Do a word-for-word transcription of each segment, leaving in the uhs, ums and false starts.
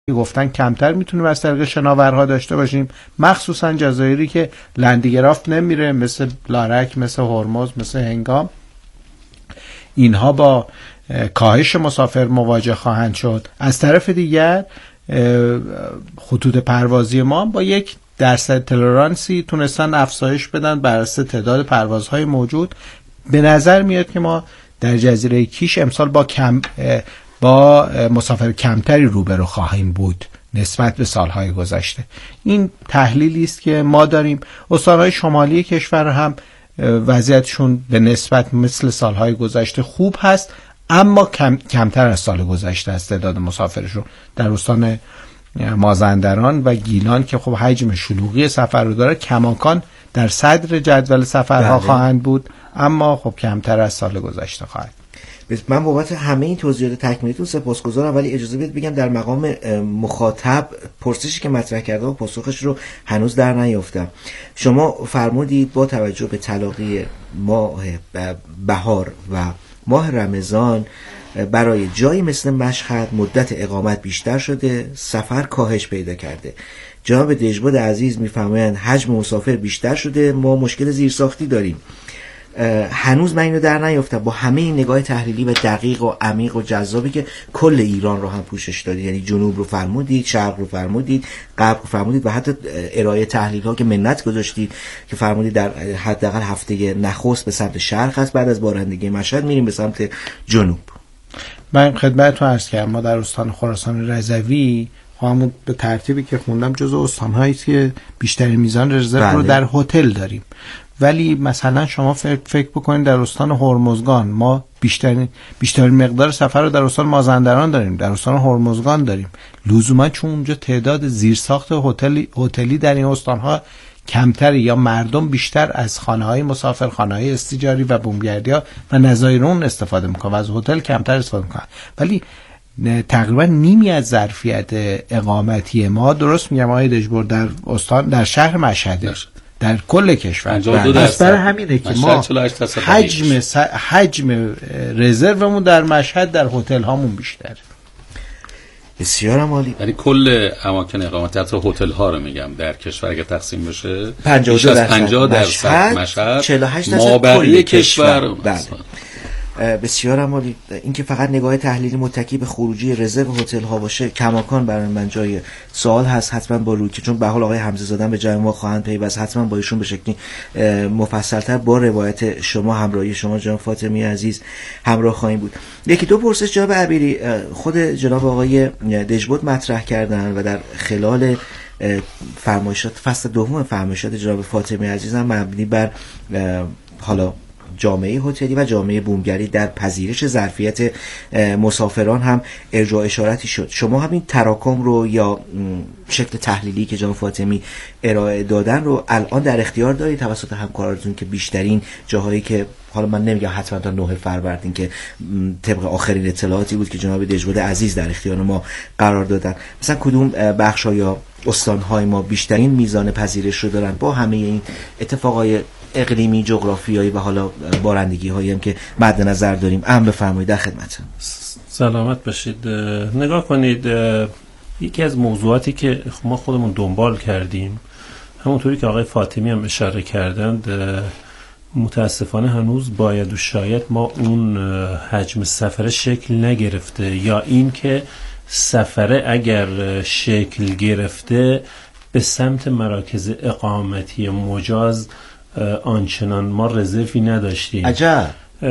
گفتن کمتر میتونیم از طریق شناورها داشته باشیم، مخصوصا جزایری که لندگرافت نمیره، مثل لارک، مثل هرمز، مثل هنگام. اینها با کاهش مسافر مواجه خواهند شد. از طرف دیگر خطوط پروازی ما با یک درصد تولرانسی تونستن افزایش بدن بر اساس تعداد پروازهای موجود. به نظر میاد که ما در جزیره کیش امسال با کم با مسافر کمتری روبرو خواهیم بود نسبت به سالهای گذشته. این تحلیلی است که ما داریم. استانهای شمالی کشور هم وضعیتشون به نسبت مثل سالهای گذشته خوب هست، اما کم، کمتر از سال گذشته است تعداد مسافرشون. در استان مازندران و گیلان که خب حجم شلوغی سفر رو داره، کماکان در صدر جدول سفرها بله. خواهند بود، اما خب کمتر از سال گذشته خواهد. من بابت همه این توضیحات تکمیلیتون سپاسگزارم، ولی اجازه بدید بگم در مقام مخاطب پرسشی که مطرح کرده و پاسخش رو هنوز در نیافتم. شما فرمودید با توجه به تلاقی ماه بهار و ماه رمضان برای جایی مثل مشهد مدت اقامت بیشتر شده، سفر کاهش پیدا کرده. جناب دژبود عزیز میفرمایند حجم مسافر بیشتر شده، ما مشکل زیرساختی داریم. هنوز من اینو در نیافتم با همه این نگاه تحلیلی و دقیق و عمیق و جذابی که کل ایران رو هم پوشش دادید، یعنی جنوب رو فرمودید، شرق رو فرمودید، غرب رو فرمودید و حتی ارائه تحلیل ها که منت گذاشتید که فرمودید در حداقل هفته نخست به سمت شرق است، بعد از بارندگی مشهد میریم به سمت جنوب. من خدمتتون عرض کردم ما در استان خراسان رضوی همون به ترتیبی که خوندم جزو استان‌هایی که بیشترین میزان رزرو بله. رو در هتل داریم. ولی مثلا شما فکر بکنید در استان هرمزگان ما بیشترین بیشترین مقدار سفر رو در استان مازندران داریم، در استان هرمزگان داریم. لزوما چون اونجا تعداد زیرساخت هتلی هتلی در این استان‌ها کمتر یا مردم بیشتر از خانه‌های مسافر، خانه‌های استیجاری و بومگردی‌ها و نظایرون استفاده می‌کنن و از هتل کمتر استفاده می‌کنن. ولی تقریبا نیمی از ظرفیت اقامتی ما، درست میگم آقای دژبور، در استان در شهر مشهد، در کل کشور. پس برای همینه که ما حجم س... حجم رزرومون در مشهد در هتل هامون بیشتره. بسیار عالی. یعنی کل اماکن اقامت حتی هتل ها رو میگم در کشور اگه تقسیم بشه پنجاه و دو درصد پنجاه درصد مشهد، چهل و هشت درصد کل کشور. بله. بسیار عالی. این که فقط نگاه تحلیلی متکی به خروجی رزرو هتل ها باشه کماکان برای من جای سوال هست. حتما با روی که چون به حال آقای حمزه زاده به جای ما خواهند پیوست، حتما با ایشون به شکلی مفصل‌تر با روایت شما همراهی شما جناب فاطمی عزیز همراه خواهیم بود. یکی دو پرسش جناب عبیری خود جناب آقای دژبود مطرح کردن و در خلال فرمایشات فصل دوم فرمایشات جناب فاطمی عزیز هم مبنی بر حالا جامعه هتلی و جامعه بومگری در پذیرش ظرفیت مسافران هم ارجاع اشارتی شد. شما همین تراکم رو یا شکل تحلیلی که جناب فاطمی ارائه دادن رو الان در اختیار دارید توسط همکارانتون که بیشترین جاهایی که حالا من نمیگم حتما تا نه فروردین که طبق آخرین اطلاعاتی بود که جناب دژبود عزیز در اختیار ما قرار دادن، مثلا کدوم بخش‌ها یا استان‌های ما بیشترین میزان پذیرش رو دارن با همه این اتفاقای اقلیمی، جغرافیایی و حالا بارندگی هایی هم که مد نظر داریم؟ ام بفرمایید، در خدمتم. سلامت باشید. نگاه کنید، یکی از موضوعاتی که ما خودمون دنبال کردیم همونطوری که آقای فاطمی هم اشاره کردند، متاسفانه هنوز باید و شاید ما اون حجم سفر شکل نگرفته، یا این که سفره اگر شکل گرفته به سمت مراکز اقامتی مجاز آنچنان ما رزروی نداشتیم. عجب.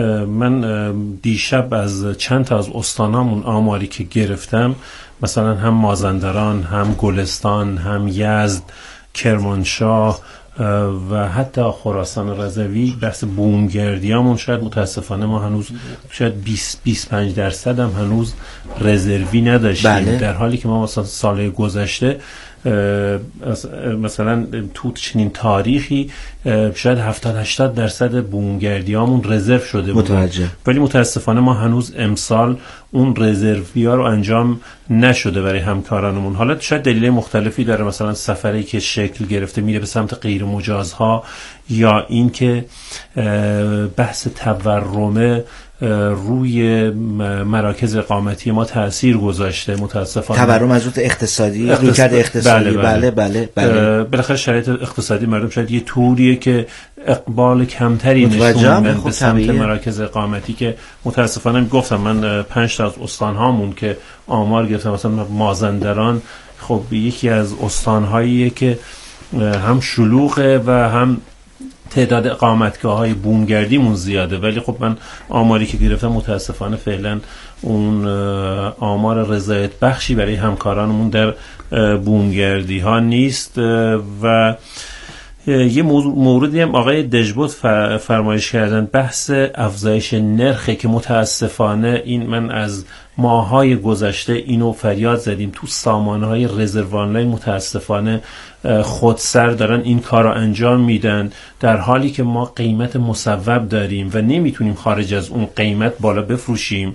من دیشب از چند تا از استانامون آماری که گرفتم، مثلا هم مازندران، هم گلستان، هم یزد، کرمانشاه و حتی خراسان رضوی، بحث بومگردیامون شاید متاسفانه ما هنوز شاید بیست بیست و پنج درصد هم هنوز رزروی نداشتیم. بله. در حالی که ما مثلا سال گذشته مثلا تو چنین تاریخی شاید هفتاد هشتاد درصد بومگردیامون رزرو شده بود، متوجه. ولی متاسفانه ما هنوز امسال اون رزرویا رو انجام نشده برای همکارانمون. حالا شاید دلیل مختلفی داره، مثلا سفری که شکل گرفته میره به سمت غیر مجازها، یا این که بحث تورم روی مراکز اقامتی ما تأثیر گذاشته متاسفانه. تورم از روی اقتصادی، اقتصاد... رویکرد اقتصادی، بله بله بله. بالاخره شرایط اقتصادی مردم شاید یه طوریه که اقبال کمتری نشون میدن به سمت مراکز اقامتی که متاسفانه گفتم من پنج تا از استانهامون که آمار گرفتم، مثلا مازندران خب یکی از استانهاییه که هم شلوغه و هم تعداد اقامتگاه‌های بومگردیمون زیاده، ولی خب من آماری که گرفتم متاسفانه فعلا اون آمار رضایت بخشی برای همکارانمون در بومگردی ها نیست. و یه موردی هم آقای دژبود فرمایش کردن، بحث افزایش نرخه که متاسفانه این من از ماهای گذشته اینو فریاد زدیم تو سامانه‌های رزروان‌های متاسفانه خودسر دارن این کار رو انجام میدن، در حالی که ما قیمت مصوب داریم و نمیتونیم خارج از اون قیمت بالا بفروشیم،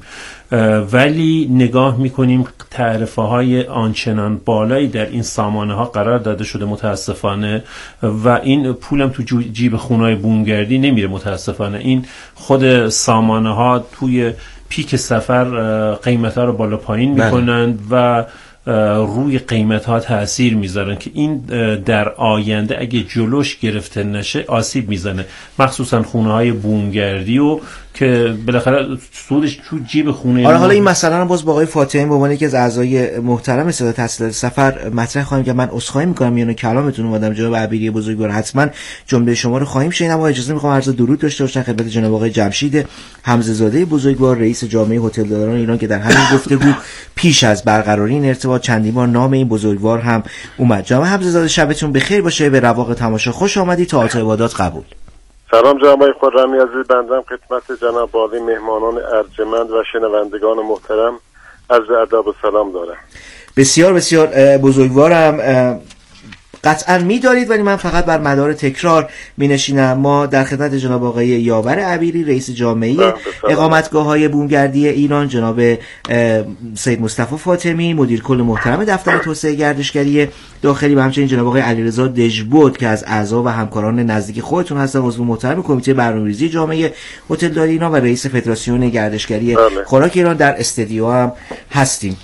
ولی نگاه میکنیم تعرفه های آنچنان بالایی در این سامانه ها قرار داده شده متاسفانه، و این پولم تو جیب خونای بومگردی نمیره متاسفانه. این خود سامانه ها توی پیک سفر قیمت ها رو بالا پایین میکنند و روی قیمت ها تأثیر میذارن که این در آینده اگه جلوش گرفته نشه آسیب میزنه، مخصوصا خونه های بومگردی و که بالاخره سودش تو جیب خونه. آره حالا این مسئله رو باز با آقای فاطمی به عنوان یکی از اعضای محترم صدا تسهیلات سفر مطرح خواهیم که من عذرخواهی میکنم میونه کلامتون اومدم جناب عبیری بزرگوار، حتما جمله شما رو خواهیم شنید، اما اجازه میخوام عرض درود داشته باشم خدمت جناب آقای جمشید حمزه زاده بزرگوار رئیس جامعه هتلداران ایران که در همین گفتگو پیش از برقراری این ارتباط چندین بار نام این بزرگوار هم اومد. جناب حمزه زاده شبتون بخیر باشه، به رواق تماشا خوش آمدید، تا عبادات قبول. سلام جناب آقای خرمی عزیز، بنده خدمت جناب عالی مهمانان ارجمند و شنوندگان محترم عرض ادب و سلام دارم. بسیار بسیار بزرگوارم، قطعا می‌دارید ولی من فقط بر مدار تکرار می‌نشینم. ما در خدمت جناب آقای یاور عبیری رئیس جامعه اقامتگاه‌های بومگردی ایران، جناب سید مصطفی فاطمی مدیر کل محترم دفتر توسعه گردشگری داخلی و همچنین جناب آقای علیرضا دژبود که از اعضا و همکاران نزدیک خودتون هستن، عضو محترم کمیته برنامه‌ریزی جامعه هتلداری ایران و رئیس فدراسیون گردشگری خوراک ایران در استودیو هم هستیم.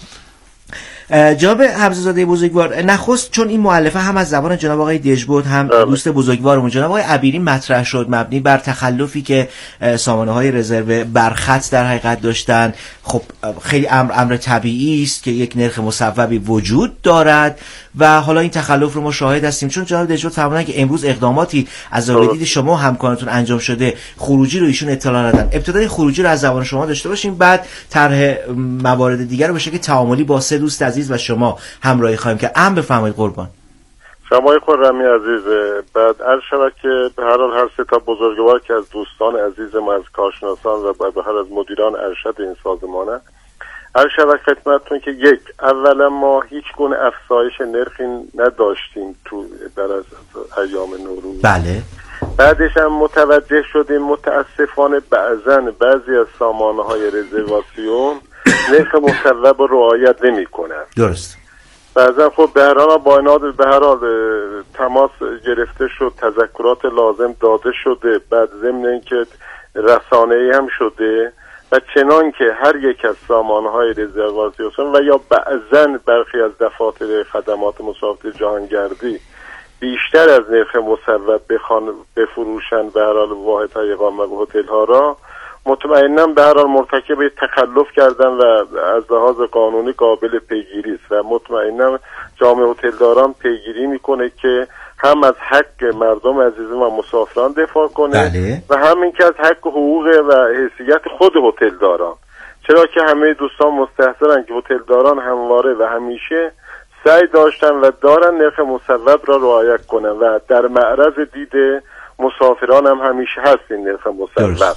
جناب حمزه زاده بزرگوار، نخست چون این مؤلفه هم از زبان جناب آقای دژبود هم دوست بزرگوارمون جناب آقای عبیری مطرح شد مبنی بر تخلفی که سامانه های رزرو برخط در حقیقت داشتن، خب خیلی امر امر طبیعی است که یک نرخ مصوبی وجود دارد و حالا این تخلف رو ما شاهد هستیم، چون جناب دژبود فرمودن که امروز اقداماتی از زاویه دید شما و همکارانتون انجام شده، خروجی رو ایشون اطلاع ندادن. ابتدای خروجی رو از زبان شما داشته باشیم، بعد طرح موارد دیگر رو به شکل تعاملی با سه دوست عزیز و شما همراهی خواهیم که ام بفرمایید قربان. شما خرمی عزیز، بعد عرض شود که به هر حال هر سه تا بزرگوار که از دوستان عزیز ما از کارشناسان و به هر از مدیران ارشد این سازمانه، عرض شود خدمتتون که یک، اولا ما هیچ گونه افزایش نرخی نداشتیم تو در از ایام نوروز. بله. بعدش هم متوجه شدیم متاسفانه بعضن بعضی از سامانه های رزرواسیون نرخ مصوب رو رعایت نمی کنن. درست. بعضا خب به هر حال با اینا به هر حال تماس گرفته شد، تذکرات لازم داده شده، بعد ضمن اینکه رسانه‌ای هم شده و چنان که هر یک از سامانه‌های رزرواسیون و یا بعضن برخی از دفاتر خدمات مسافرتی جهانگردی بیشتر از نرخ مصوب بخوان بفروشن به هر حال واحدهای اقامت و هتل‌ها را، مطمئناً به هر حال مرتکب تخلف کردن و از لحاظ قانونی قابل پیگیری است و مطمئناً جامعه هتلداران پیگیری میکنه که هم از حق مردم عزیز و مسافران دفاع کنه بله. و هم اینکه از حق حقوق و حیثیت خود هتلداران، چرا که همه دوستان مستحضرن که هتلداران همواره و همیشه سعی داشتن و دارن نرخ مصوب را رعایت کنن و در معرض دید مسافران هم همیشه هست این نرخ مصوب.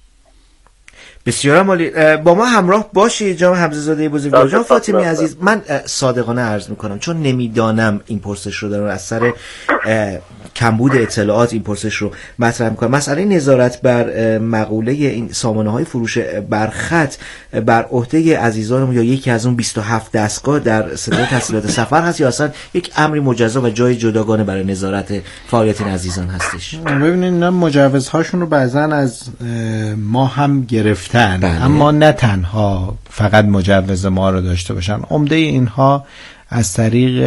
بسیار عالی، با ما همراه باشید جناب حمزه زاده بزرگوار. جناب فاطمی عزیز، من صادقانه عرض میکنم چون نمیدانم این پرسش رو دارم از سر کمبود اطلاعات این پرسش رو مطرح میکنم. مسئله نظارت بر مقوله این سامانه های فروش برخط بر عهده عزیزانم یا یکی از اون بیست و هفت دستگاه در ستاد تسهیلات سفر هست یا اصلا یک امری مجزا و جای جداگانه برای نظارت فعالیت این عزیزان هستش؟ ببینید اینا مجوزهاشون رو بعضا از ما هم گرفتن. بله. اما نه تنها فقط مجوز ما رو داشته باشن، عمده اینها از طریق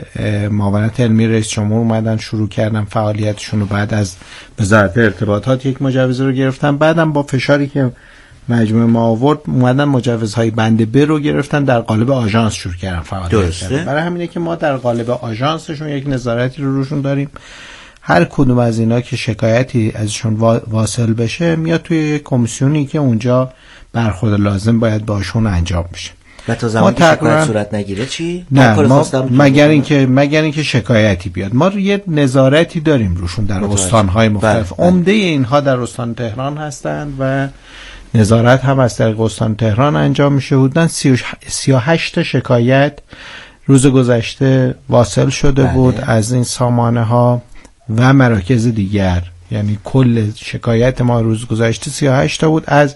معاونت علمی رئیس جمهور اومدن شروع کردن فعالیتشون رو، بعد از وزارت ارتباطات یک مجوز رو گرفتن، بعدم با فشاری که مجموعه ما آورد اومدن مجوزهای بند ب رو گرفتن، در قالب آژانس شروع کردن فعالیت کردن. برای همینه که ما در قالب آژانسشون یک نظارتی رو روشون داریم. هر کدوم از اینا که شکایتی ازشون واصل بشه میاد توی یک کمیسیونی که اونجا برخورد لازم باید باشون انجام بشه. و تا زمانی که شکایت صورت نگیره چی؟ نه ما مگر اینکه مگر اینکه شکایتی بیاد ما یه نظارتی داریم روشون در استان‌های مختلف. عمده اینها در استان تهران هستند و نظارت هم از طریق استان تهران انجام میشه. حدوداً سی و هشت تا شکایت روز گذشته واصل شده بله. بود از این سامانه ها و مراکز دیگر، یعنی کل شکایت ما روز گذشته سی و هشت تا بود از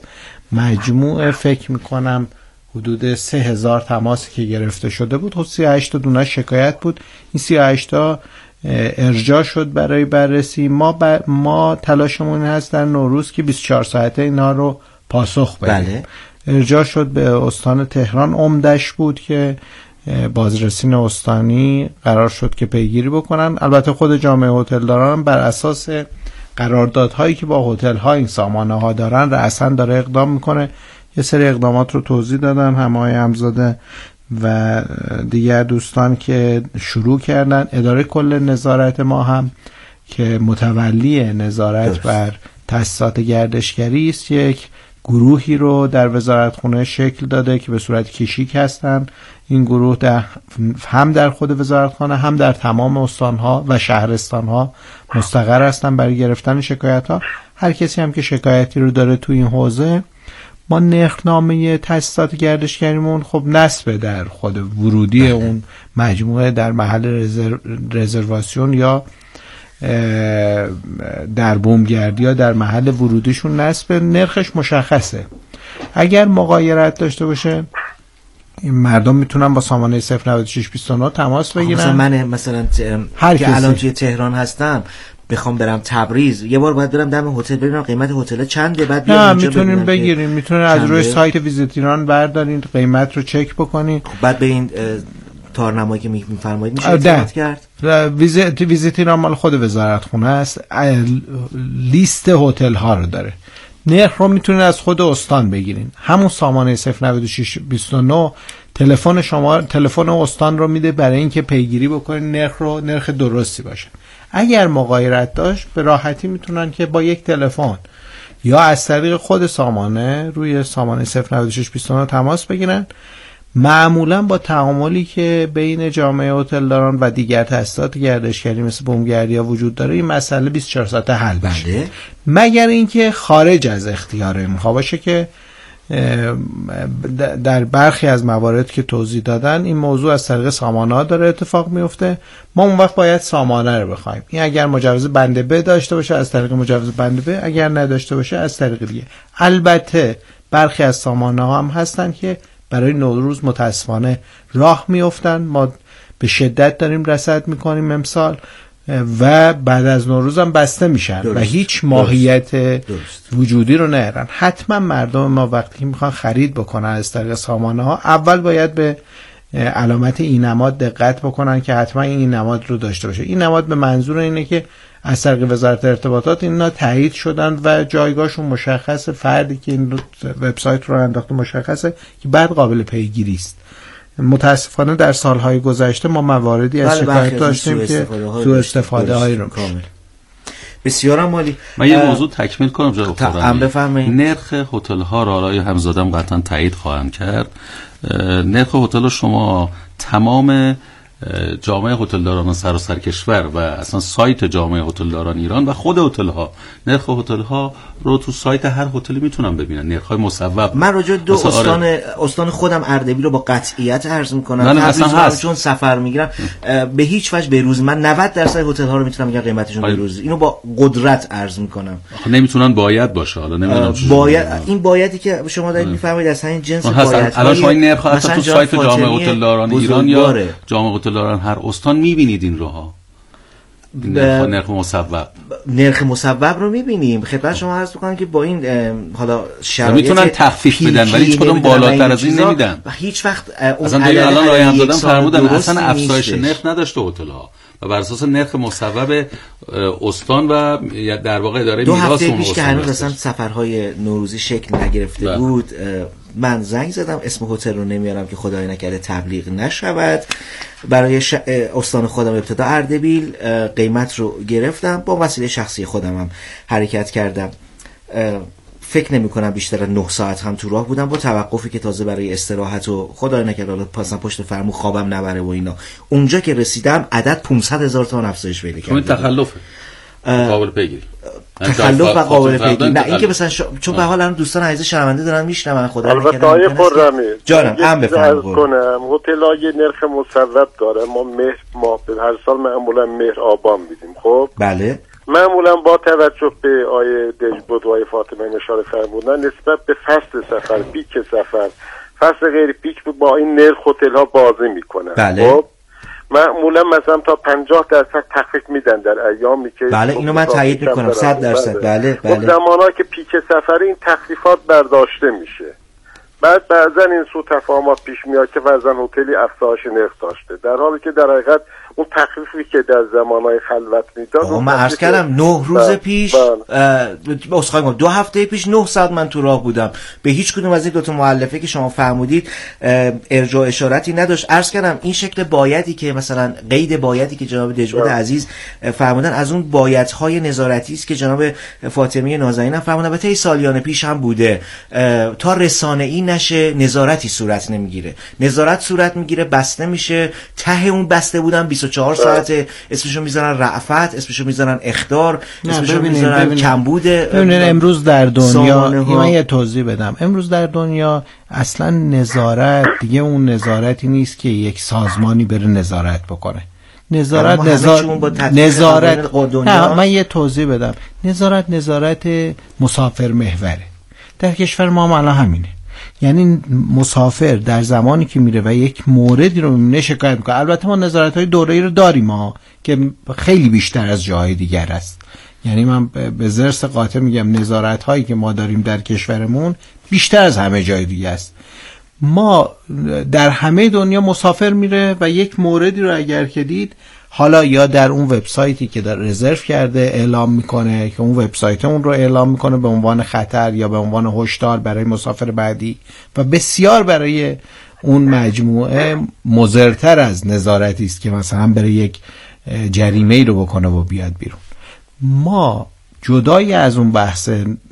مجموع فکر میکنم حدود سه هزار تماسی که گرفته شده بود. خود سی و هشت تا دونه شکایت بود. این سی و هشت تا ارجاع شد برای بررسی. ما ب... ما تلاشمون هست در نوروز که بیست و چهار ساعته اینا رو پاسخ بدیم. بله. ارجاع شد به استان تهران، عمدش بود که بازرسین استانی قرار شد که پیگیری بکنن. البته خود جامعه هتلداران بر اساس قراردادهایی که با هتل‌ها این سامانه ها دارن رأساً داره اقدام میکنه. یه سری اقدامات رو توضیح دادن همای امزاده و دیگر دوستان که شروع کردن. اداره کل نظارت ما هم که متولی نظارت درست. بر تاسیسات گردشگری است، یک گروهی رو در وزارتخونه شکل داده که به صورت کشیک هستن. این گروه در هم در خود وزارتخانه هم در تمام استانها و شهرستانها مستقر هستن برای گرفتن شکایت ها. هر کسی هم که شکایتی رو داره تو این حوزه، ما نرخنامه تاسیسات گردشگریمون خب نصب در خود ورودی بله. اون مجموعه در محل رزرو... رزرواسیون یا در بومگردی یا در محل ورودیشون نصب، نرخش مشخصه. اگر مغایرت داشته باشه این مردم میتونن با سامانه صفر نود و شش بیست و نه تماس بگیرن. مثلا من مثلا ت... که الان توی تهران هستم بخوام برم تبریز، یه بار باید برم دم هتل ببینم قیمت هتل چنده، بعد بیام اینجا میتونین بگیرین، میتونین از روی سایت ویزیت ایران بردارین، قیمت رو چک بکنین، بعد به این تارنمایی که میفرمایید میشه اطلاعات کرد. ویزیت ویزیت ایران مال خود وزارتخونه است، لیست هتل ها رو داره. نرخ رو میتونین از خود استان بگیرین. همون سامانه صفر نود و شش بیست و نه تلفن شما تلفن استان رو میده برای اینکه پیگیری بکنین نرخ رو نرخ درستی باشه. اگر مغایرت داشت به راحتی میتونن که با یک تلفن یا از طریق خود سامانه روی سامانه صفر نود و شش بیست و نه تماس بگیرن. معمولا با تعاملی که بین جامعه هتلداران و دیگر تاسیسات گردشگری مثل بومگردی ها وجود داره این مسئله بیست و چهار ساعته حل بشه. بله. مگر اینکه خارج از اختیار اینها باشه که در برخی از موارد که توضیح دادن این موضوع از طریق سامانه ها داره اتفاق میفته. ما اون وقت باید سامانه رو بخوایم. این اگر مجوز بند ب داشته باشه از طریق مجوز بند ب، اگر نداشته باشه از طریق دیگه. البته برخی از سامانه ها هم هستن که برای نوروز متاسفانه راه میافتن. ما به شدت داریم رصد میکنیم امسال و بعد از نوروز هم بسته میشن درست. و هیچ ماهیت درست. درست. وجودی رو ندارن. حتما مردم ما وقتی میخوان خرید بکنن از طریق سامانه ها اول باید به علامت این نماد دقت بکنن که حتما این نماد رو داشته باشه. این نماد به منظور اینه که از طریق وزارت ارتباطات اینا تایید شدن و جایگاهشون مشخصه، فردی که این وبسایت رو انداخته مشخصه که بعد قابل پیگیری است. متاسفانه در سالهای گذشته ما مواردی از شکایت داشتیم که سوء استفاده هایی رو کامل. بسیار عالی. من یه موضوع تکمیل کنم جناب خورمی. بفرمایید. نرخ هتل ها را آقای همزاده قطعا تایید خواهند کرد. نرخ هتل شما تمام جامعه هتلداران سراسر کشور و اصلا سایت جامعه هتلداران ایران و خود هتل‌ها، نرخ هتل‌ها رو تو سایت هر هتلی میتونن ببینن، نرخ‌های مصوب. من راجع دو استان آره. استان خودم اردبیل رو با قطعیت عرض می‌کنم. نه نه اصلا هست. چون سفر میگیرم به هیچ وجه به روز من نود درصد هتل‌ها رو میتونم بگم قیمتشون به روز. اینو با قدرت عرض می‌کنم. نمیتونن باید باشه، حالا نمیدونم باید این بایدی که شما دارید می‌فرمایید از همین جنس باید. الان شما این نرخ اصلا تو سایت جامعه هتلداران ایران یا جامعه هتلداران هر استان می‌بینید این روها. نرخ نرخ مصوب نرخ مصوب رو می‌بینیم. خدمت شما عرض می‌کنم که با این حالا شرایط میتونن تخفیف بدن ولی هیچ کدوم بالاتر از این نمیدن. هیچ وقت اون الان رای هم دادن فرمودن اصلا افزایش نرخ نداشته هتل‌ها و بر اساس نرخ مصوب استان و در واقع اداره میراث دو هفته پیش که هنوز اصلا سفرهای نوروزی شکل نگرفته بله. بود من زنگ زدم، اسم هتل رو نمیارم که خدای نکرده تبلیغ نشود، برای ش... استان خودم ابتدا اردبیل قیمت رو گرفتم، با وسیله شخصی خودم هم حرکت کردم. فکر نمی کنم بیشتر از نه ساعت هم تو راه بودم با توقفی که تازه برای استراحت و خدای نکرده پاسم پشت فرمون خوابم نبره و اینا. اونجا که رسیدم عدد پانصد هزار تومان افزایش پیدا کرد. این تخلفه قابل پیگیری تخلف و قابل پیگیری. نه اینکه مثلا ش... چون به حال هم دوستان عزیز شنونده دارن میشنون خدا نکنه. البته آیه خرمی جانم ام بفرمایید کنم هتل‌ها یه نرخ مصوب داره. ما مهر ما هر سال معمولا مهر آبان میدیم. خب بله معمولا با توجه به آیه دژبود و آیه فاطمه اشاره فرمودن نسبت به فصل سفر، پیک سفر، فصل غیر پیک با این نرخ هتل‌ها بازی میکنن. بله. خب معمولا مثلا تا پنجاه درصد تخفیف میدن در ایامی که بله اینو من تایید میکنم صد درصد. بله بله زمانهایی که پیک سفر این تخفیفات برداشته میشه. بعد بعضا این سو تفاهمات پیش میاد که بعضا هتلی افزایش نرخ داشته در حالی که در حقیقت اون تخفیفی که در زمانهای خلوت میداد من عرض کردم نه روز بل. پیش اسخای ما دو هفته پیش نه ساعت من تو راه بودم. به هیچ کدوم از این دو تا مؤلفه که شما فرمودید ارجاع اشارتی نداشت. عرض کردم این شکل بایدی که مثلا قید بایدی که جناب دژبود عزیز فرمودن از اون بایدهای نظارتی است که جناب فاطمی نازنین هم فرمودن. البته سالیان پیش هم بوده. تا رسانه‌ای نشه نظارتی صورت نمیگیره. نظارت صورت میگیره بسته میشه. ته اون بسته بودن بیست و چهار ساعت اسمشو میذارن رأفت، اسمشو میذارن اخطار، اسمشو میذارن کمبود. ببینید امروز در دنیا من یه توضیح بدم. امروز در دنیا اصلا نظارت دیگه اون نظارتی نیست که یک سازمانی بره نظارت بکنه. نظارت نظارت نظارت نه من یه توضیح بدم. نظارت نظارت مسافر محوره. در کشور ما هم الان همینه. یعنی مسافر در زمانی که میره و یک موردی رو میبینه شکایت میکنه. البته ما نظارت‌های دوره‌ای رو داریم ها که خیلی بیشتر از جاهای دیگر است. یعنی من به ضرس قاطع میگم نظارت‌هایی که ما داریم در کشورمون بیشتر از همه جای دیگه است. ما در همه دنیا مسافر میره و یک موردی رو اگر که دید حالا یا در اون وبسایتی که در رزرو کرده اعلام میکنه که اون وبسایت اون رو اعلام میکنه به عنوان خطر یا به عنوان هشدار برای مسافر بعدی و بسیار برای اون مجموعه مضرتر از نظارتی است که مثلا بره یک جریمه رو بکنه و بیاد بیرون. ما جدای از اون بحث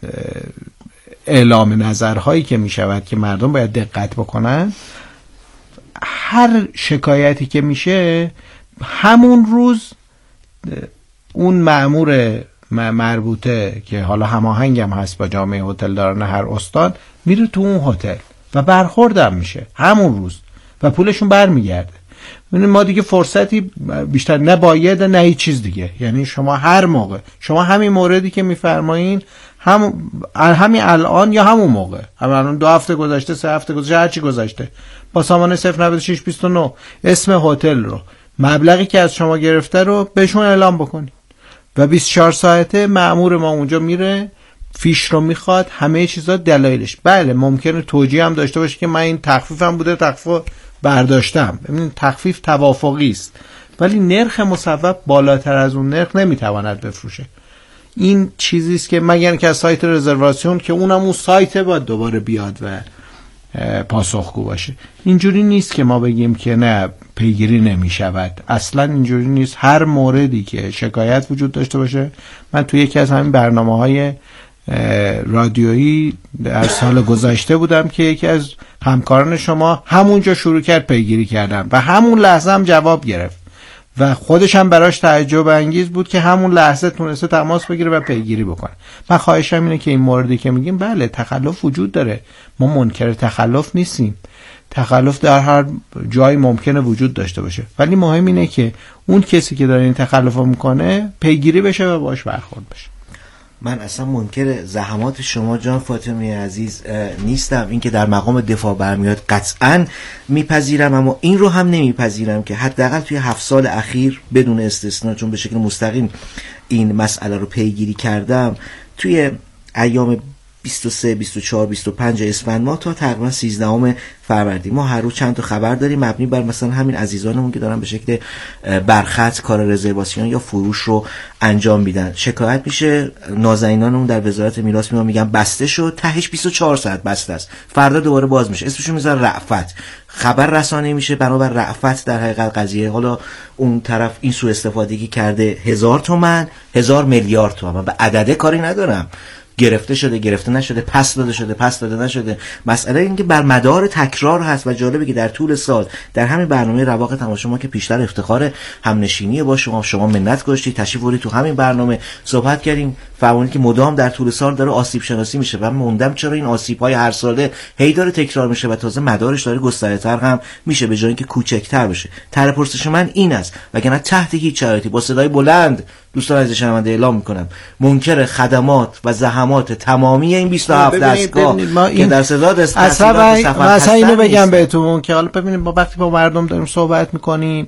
اعلام نظرهایی که میشود که مردم باید دقت بکنن، هر شکایتی که میشه همون روز اون مأمور مربوطه که حالا هماهنگ هم هست با جامعه هتلداران هر استان میره تو اون هتل و برخوردم میشه همون روز و پولشون برمیگرده. ما دیگه فرصتی بیشتر نباید نه هیچ چیز دیگه. یعنی شما هر موقع شما همین موردی که میفرمایین هم همین الان یا همون موقع همین الان دو هفته گذشته سه هفته گذشته هر چی گذشته با سامانه صفر نود و شش بیست و نه اسم هتل رو مبلغی که از شما گرفته رو بهشون اعلام بکنید و بیست و چهار ساعته مأمور ما اونجا میره فیش رو میخواد همه چیزا دلایلش. بله ممکنه توجیه هم داشته باشه که من این تخفیفم بوده تخفیف برداشتم. ببینید تخفیف توافقی است ولی نرخ مصوب بالاتر از اون نرخ نمیتواند بفروشه. این چیزی است که مگر که از سایت رزرواسیون که اونم اون سایت باید دوباره بیاد و پاسخگو باشه. اینجوری نیست که ما بگیم که نه پیگیری نمی شود. اصلا اینجوری نیست. هر موردی که شکایت وجود داشته باشه، من توی یکی از همین برنامه‌های رادیویی در سال گذشته بودم که یکی از همکاران شما همونجا شروع کرد پیگیری کردن و همون لحظه هم جواب گرفت و خودش هم براش تعجب انگیز بود که همون لحظه تونسته تماس بگیره و پیگیری بکنه. من خواهشم اینه که این موردی که میگیم بله تخلف وجود داره، ما منکر تخلف نیستیم، تخلف در هر جایی ممکنه وجود داشته باشه، ولی مهم اینه که اون کسی که داره این تخلف رو میکنه پیگیری بشه و باش برخورد بشه. من اصلا منکر زحمات شما جان فاطمی عزیز نیستم، این که در مقام دفاع برمیاد قطعا میپذیرم، اما این رو هم نمیپذیرم که حداقل توی هفت سال اخیر بدون استثنا، چون به شکل مستقیم این مسئله رو پیگیری کردم، توی ایام بیست و سه، بیست و چهار، بیست و پنج اسفند ماه تا تقریبا سیزدهم فروردین ما هر روز چند تا خبر داریم مبنی بر مثلا همین عزیزانمون که دارن به شکل برخط کار رزرواسیون یا فروش رو انجام میدن. شکایت میشه، نازنینانمون در وزارت میراث میان میگن بسته شد، تهش بیست و چهار ساعت بسته است، فردا دوباره باز میشه، اسمشو میذارن رأفت، خبر رسانه میشه بنابر رأفت. در حقیقت قضیه حالا اون طرف این سوء استفادگی کرده هزار تومان، هزار میلیارد تومان، به عدده کاری ندارم، گرفته شده گرفته نشده، پس داده شده پس داده نشده. مسئله این که بر مدار تکرار هست و جالبه که در طول سال در همین برنامه رواق تماشا ما که پیشتر افتخار همنشینی با شما شما منت گذاشتید تشریف بردید تو همین برنامه صحبت کردیم، فهمیدیم که مدام در طول سال داره آسیب شناسی میشه و من موندم چرا این آسیب های هر ساله هی داره تکرار میشه و تازه مدارش داره گسترده هم میشه به جای اینکه کوچکتر بشه. طرح پرسش من این است، وگرنه تحت هیچ شرایطی با صدای بلند دوستان عزیز شنونده اعلام میکنم منکر خدمات و زحمات تمامی این بیست و هفت دستگاه که در صداد اصلا مثلا اینو بگم بهتون که حالا ببینید با وقتی با مردم داریم صحبت میکنیم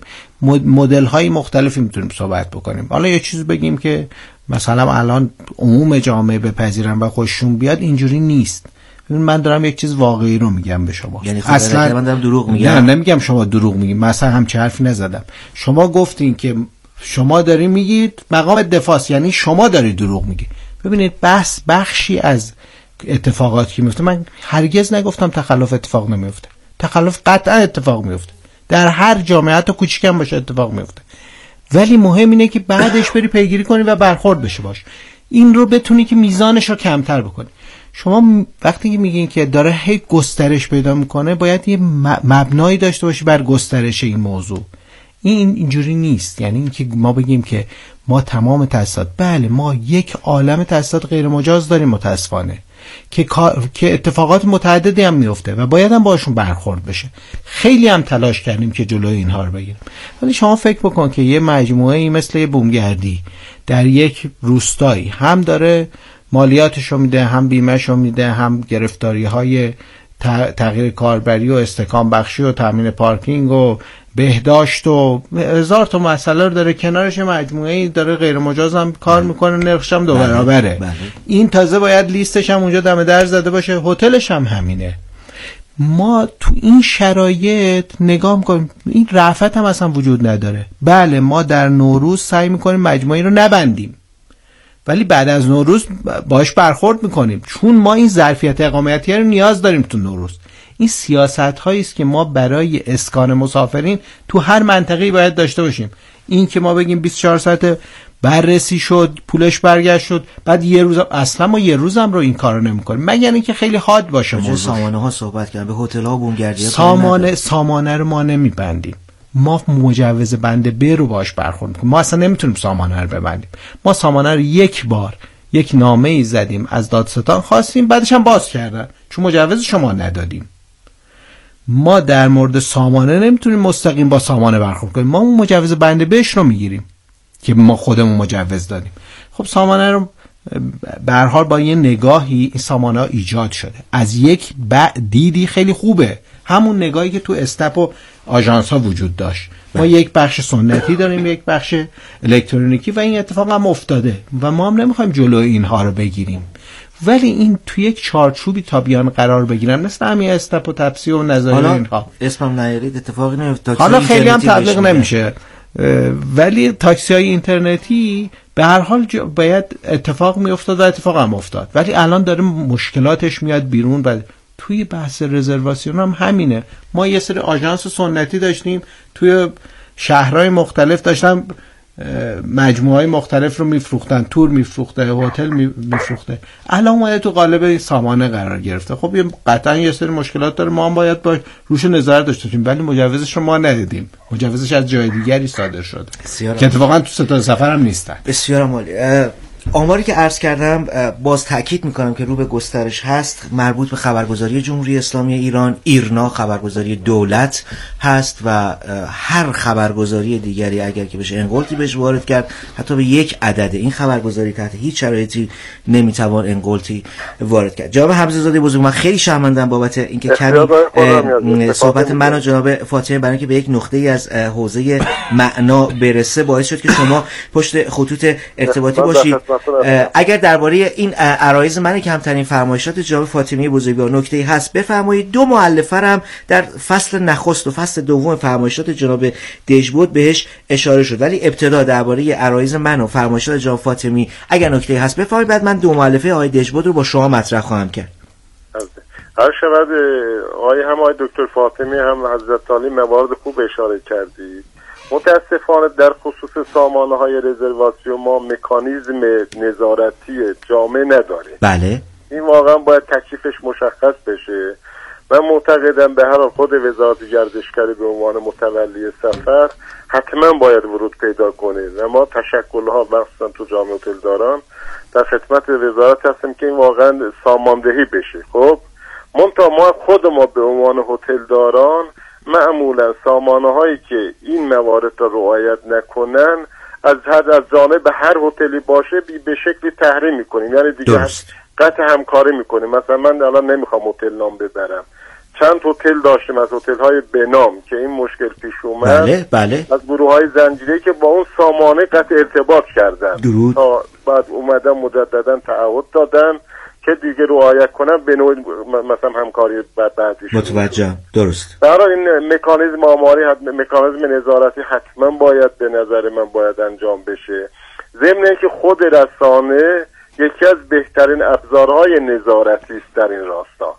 مدل های مختلفی میتونیم صحبت بکنیم. حالا یه چیز بگیم که مثلا الان عموم جامعه بپذیرن و خوششون بیاد، اینجوری نیست. من دارم یک چیز واقعی رو میگم به شما، یعنی اصلا من دارم دروغ میگم؟ نه نمیگم شما دروغ میگید، مثلا همچه حرفی نزدم. شما گفتین که شما داری میگید مقام دفاع، یعنی شما داری دروغ میگید. ببینید بحث بخشی از اتفاقاتی که میفته، من هرگز نگفتم تخلف اتفاق نمیفته، تخلف قطعا اتفاق میفته، در هر جامعه حتی کوچیکم باشه اتفاق میفته، ولی مهم اینه که بعدش بری پیگیری کنی و برخورد بشه باش، این رو بتونی که میزانش رو کمتر بکنی. شما وقتی که میگین که داره هی گسترش پیدا میکنه، باید یه مبنایی داشته باشی بر گسترش این موضوع. این اینجوری نیست، یعنی اینکه ما بگیم که ما تمام تاسیسات، بله ما یک عالم تاسیسات غیر مجاز داریم متاسفانه که که اتفاقات متعددی هم میفته و باید هم باشون برخورد بشه. خیلی هم تلاش کردیم که جلوی اینها رو بگیریم، ولی شما فکر بکن که یه مجموعه‌ای مثل یه بومگردی در یک روستایی هم داره مالیاتشو میده، هم بیمهشو میده، هم گرفتاری‌های تغییر کاربری و استحکام بخشی و تامین پارکینگ و بهداشت و هزار تا مسئله رو داره، کنارش مجموعه‌ای داره غیر مجاز هم کار میکنه، نرخش هم دو برابره. این تازه باید لیستش هم اونجا دم در زده باشه، هتلش هم همینه. ما تو این شرایط نگاه میکنیم این رأفت هم اصلا وجود نداره. بله ما در نوروز سعی میکنیم مجموعی رو نبندیم، ولی بعد از نوروز باش برخورد میکنیم، چون ما این ظرفیت اقامتی رو نیاز داریم تو نوروز. این سیاست هایی است که ما برای اسکان مسافرین تو هر منطقه‌ای باید داشته باشیم. این که ما بگیم بیست و چهار ساعت بررسی شد، پولش برگشت شد، بعد یه روز اصلا ما یه روزم رو این کارو نمی‌کنیم، مگر اینکه خیلی حاد باشه. موضوع سامانه ها صحبت کردن، به هتل ها و بومگردی سامانه سامانه رو ما نمیبندیم، ما مجوز بند ب رو باش برخورد می‌کنیم. ما اصلا نمیتونیم سامانه رو ببندیم. ما سامانه رو یک بار یک نامه‌ای زدیم از دادستان خواستیم، بعدش هم باز کردن چون مجوز شما ندادیم. ما در مورد سامانه نمیتونیم مستقیم با سامانه برخورد کنیم، ما اون مجوز بند بهش رو میگیریم که ما خودمون مجوز دادیم. خب سامانه رو به هر حال با یه نگاهی این سامانه ها ایجاد شده، از یک دیدی خیلی خوبه، همون نگاهی که تو استپ و آژانس ها وجود داشت. ما یک بخش سنتی داریم، یک بخش الکترونیکی و این اتفاق هم افتاده و ما هم نمیخوایم جلوی اینها رو بگیریم، ولی این تو یک چارچوبی تا بیان قرار بگیرن مثل همین استپ و تپسی و نظایر اینها. اسمم نیارید اتفاقی نمیفته، حالا خیلی هم تبلیغ نمیشه، ولی تاکسی های اینترنتی به هر حال باید اتفاق میافتاد و اتفاق هم افتاد، ولی الان داره مشکلاتش میاد بیرون. و توی بحث رزرواسیون هم همینه. ما یه سری آژانس سنتی داشتیم توی شهرهای مختلف، داشتن مجموعه مختلف رو میفروختن، تور میفروخته، هتل میفروخته، الان اومده تو قالب این سامانه قرار گرفته. خب یه قطعا یه سری مشکلات داره، ما هم باید با روش نظارت داشته باشیم، ولی مجوزش رو ما ندیدیم، مجوزش از جای دیگری صادر شده که اتفاقا تو ستاد سفر هم نیستن. بسیار عالی. آماری که عرض کردم باز تاکید میکنم که رو به گسترش هست، مربوط به خبرگزاری جمهوری اسلامی ایران، ایرنا خبرگزاری دولت هست و هر خبرگزاری دیگری اگر که بشه انقلتی بهش وارد کرد، حتی به یک عدد این خبرگزاری تحت هیچ شرایطی نمیتوان انقلتی وارد کرد. جناب حمزه زاده بزرگ، من خیلی شرمندم بابت اینکه کمی صحبت من و جناب فاطمی برای اینکه به یک نقطه‌ای از حوزه معنا برسه باعث شد که شما پشت خطوط ارتباطی باشید. اگر درباره این عرایض من کمترین فرمایشات جناب فاطمی بزرگوار نکته‌ای هست بفرمایید. دو مؤلفه هم در فصل نخست و فصل دوم فرمایشات جناب دژبود بهش اشاره شد، ولی ابتدا درباره عرایض من و فرمایشات جناب فاطمی اگر نکته‌ای هست بفرمایید، بعد من دو مؤلفه آقای دژبود رو با شما مطرح خواهم کرد. هر شود آقای هم آقای دکتر فاطمی هم حضرت عالی موارد خوب اشاره کردید. متاسفانه در خصوص سامانه های رزرواسیون ما مکانیزم نظارتی جامع نداریم. بله. این واقعا باید تکلیفش مشخص بشه. من معتقدم به هر حال خود وزارت گردشگری به عنوان متولی سفر حتما باید ورود پیدا کنه و ما تشکل‌ها مخصوصا تو جامعه هتلداران در خدمت وزارت هستیم که این واقعا ساماندهی بشه. خب منتها ما خود ما به عنوان هتلداران معمولا سامانه هایی که این موارد را رعایت نکنن از حد از جانب هر هتلی باشه بی به شکلی تحریم میکنیم، یعنی دیگه قطع همکاری میکنیم. مثلا من الان نمیخوام هتل نام ببرم، چند هتل داشتیم از هتل های بنام که این مشکل پیش اومد. بله بله. از گروه های زنجیره که با اون سامانه قطع ارتباط کردن، درود. تا بعد اومدن مجددا تعهد دادن که دیگه رعایت کنن به نوع مثلا همکاری بعدی شد. متوجه. درست. برای این مکانیزم آماری، مکانیزم نظارتی حتما باید به نظر من باید انجام بشه. ضمن اینکه خود رسانه یکی از بهترین ابزارهای نظارتی است در این راستا.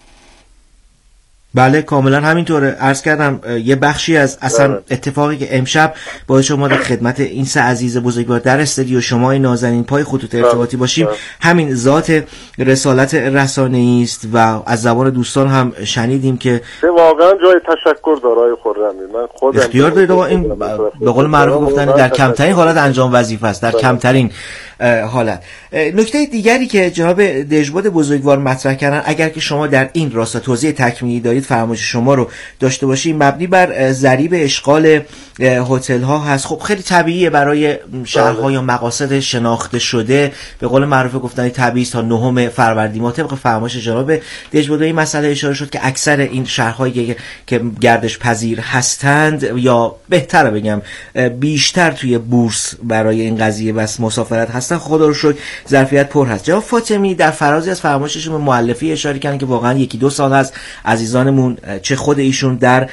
بله کاملا همینطوره. عرض کردم یه بخشی از اصلا بله. اتفاقی که امشب با شما در خدمت این سه عزیز بزرگوار در استودیو شما نازنین پای خطوط ارتباطی باشیم بله. همین ذات رسالت رسانه‌ای است و از زبان دوستان هم شنیدیم که واقعا جای تشکر داره. خرمی من خودم اختیار دارید آقا، این به قول معروف گفتن در کمترین حالت انجام وظیفه است، در بله. کمترین حالت. نکته دیگری که جناب دژبود بزرگوار مطرح کردن اگر که شما در این راستا توضیح تکمیلی دارید فرمایش شما رو داشته باشیم، مبنی بر ضریب اشغال هتل ها هست. خب خیلی طبیعیه برای شهرها یا مقاصد شناخته شده به قول معروف گفتن طبیعی تا نهم فروردین ما طبق فرمایش جناب دژبود این مسئله اشاره شد که اکثر این شهرهایی که گردش پذیر هستند یا بهتره بگم بیشتر توی بورس برای این قضیه بس مسافرت هستن، خدا رو شکر ظرفیت پر هست. جناب فاطمی در فرازی از فرمایششون به مؤلفی اشاره کردن که واقعا یکی دو سال هست عزیزانمون چه خود ایشون در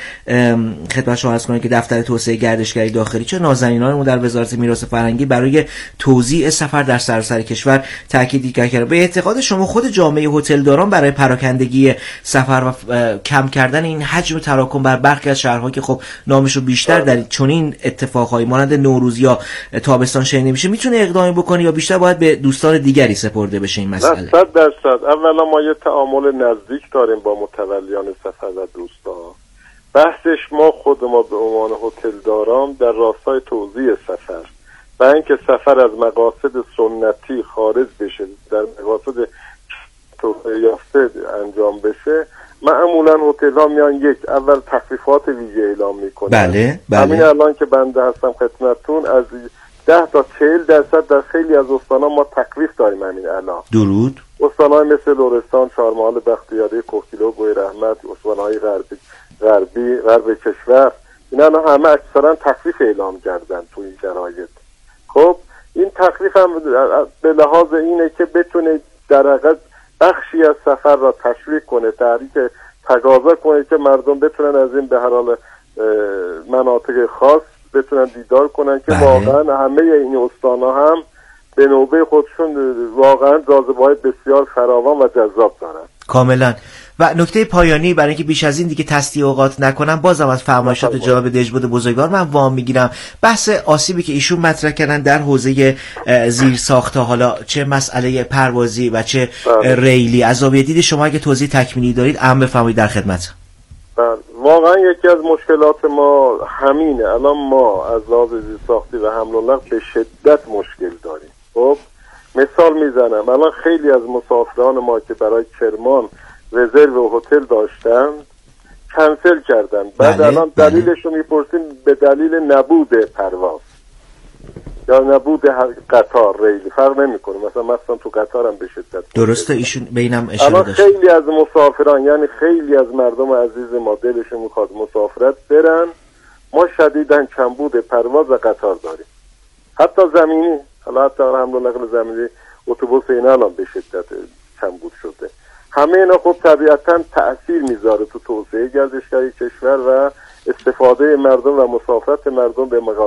خدمت شما عرض کنم که دفتر توسعه گردشگری داخلی چه نازنینانمون در وزارت میراث فرهنگی برای توزیع سفر در سراسر کشور تاکید کردن. به اعتقاد شما خود جامعه هتلداران برای پراکندگی سفر و کم کردن این حجم تراکم بر برخی از شهرها که خب نامشو بیشتر در چنین اتفاقایی مانند نوروز یا تابستان شنیده میشه میتونه اقدامی بکنه یا بیشتر باید به دوستان دیگری سپرده بشه این مسئله؟ صد درصد. اولا ما یه تعامل نزدیک داریم با متولیان سفر و دوستا. بحثش ما خود ما به عنوان هتلداران در راستای توزیع سفر و اینکه سفر از مقاصد سنتی خارج بشه در مقاصد توسعه یافته انجام بشه، معمولا هتل ها میان یک اول تخفیفات ویژه اعلام میکنن. بله بله. همین الان که بنده هستم خدمتتون از ده تا چهل درصد در خیلی از استان‌ها ما تخفیف داریم همین الان. درود. استان‌های مثل لرستان، چهارمحال، بختیاری، کوکیلو، گوی رحمت، استان‌های غربی غربی غرب کشور اینا همه اکثرا تخفیف اعلام کردن تو این شرایط. خب این تخفیف هم به لحاظ اینه که بتونه در حقیقت بخشی از سفر را تشویق کنه، تحریک تقاضا کنه که مردم بتونن از این به هر حال مناطق خاص بتونن دیدار کنن که بله. واقعا همه این استان‌ها هم به نوبه خودشون واقعا جاذبه‌های بسیار فراوان و جذاب دارن. کاملا. و نکته پایانی برای اینکه بیش از این دیگه تصدیع اوقات نکنم، بازم از فرمایشات جناب دژبود بزرگوار من وام میگیرم. بحث آسیبی که ایشون مطرح کردن در حوزه زیر ساخت، حالا چه مسئله پروازی و چه ریلی، از زاویه دید شما اگه توضیح تکمیلی دارید اهم بفرمایید در خدمت. واقعا یکی از مشکلات ما همینه. الان ما از لحاظ زیر ساختی و حمل و نقل به شدت مشکل داریم. خب مثال میزنم، الان خیلی از مسافران ما که برای کرمان رزرو و هتل داشتن کنسل کردن. بعد بله، الان دلیلش رو میپرسیم، به دلیل نبود پرواز یا نبود قطار ریلی، فرق نمیکنه. مثلا مثلا تو قطار هم به شدت درسته ایشون بینم اشاره الان داشت. خیلی از مسافران، یعنی خیلی از مردم عزیز ما دلشون میخواد مسافرت برن، ما شدیداً کمبود پرواز و قطار داریم. حتی زمینی، حالا حتی حمل و نقل زمینی اتوبوس اینا الان به شدت کمبود شده. همه اینا خب طبیعتاً تأثیر میذاره تو توسعه گردشگری کشور و استفاده مردم و مسافرت مردم به مقام